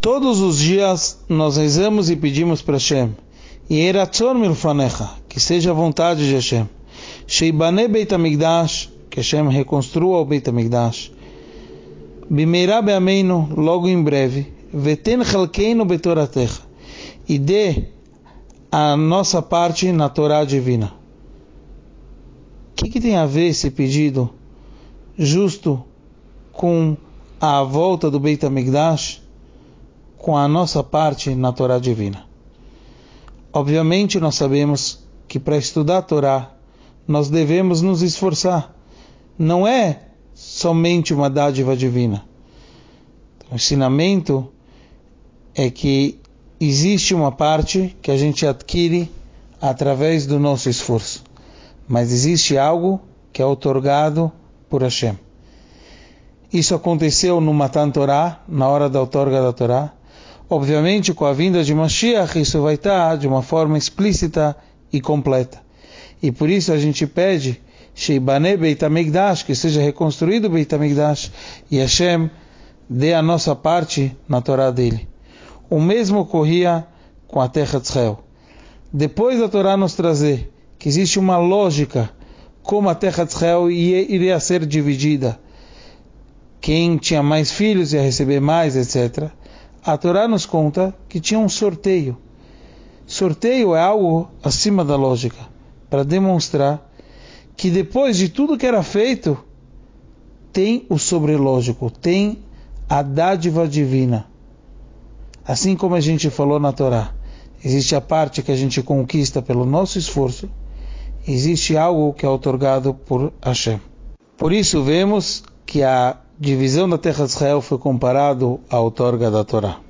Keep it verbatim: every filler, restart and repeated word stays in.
Todos os dias nós rezamos e pedimos para Hashem, Yehei ratzon milfanecha, que seja a vontade de Hashem, Sheibane Beit HaMikdash, que Hashem reconstrua o Beit HaMikdash, Bimeirá be'ameinu, logo em breve, Veten chalkeinu betoratecha, e dê a nossa parte na Torá divina. O que, que tem a ver esse pedido justo com a volta do Beit HaMikdash, com a nossa parte na Torá divina? Obviamente nós sabemos que para estudar a Torá nós devemos nos esforçar. Não é somente uma dádiva divina. O ensinamento é que existe uma parte que a gente adquire através do nosso esforço, mas existe algo que é outorgado por Hashem. Isso aconteceu no Matan Torá, na hora da outorga da Torá. Obviamente, com a vinda de Mashiach, isso vai estar de uma forma explícita e completa. E por isso a gente pede, Sheibane Beit HaMikdash, que seja reconstruído o Beit HaMikdash, e Hashem dê a nossa parte na Torá dele. O mesmo ocorria com a terra de Israel. Depois da Torá nos trazer que existe uma lógica como a terra de Israel iria ser dividida, quem tinha mais filhos ia receber mais, etcétera. A Torá nos conta que tinha um sorteio. Sorteio é algo acima da lógica, para demonstrar que depois de tudo que era feito, tem o sobrelógico, tem a dádiva divina. Assim como a gente falou na Torá, existe a parte que a gente conquista pelo nosso esforço, existe algo que é outorgado por Hashem. Por isso vemos que a divisão da terra de Israel foi comparado à outorga da Torá.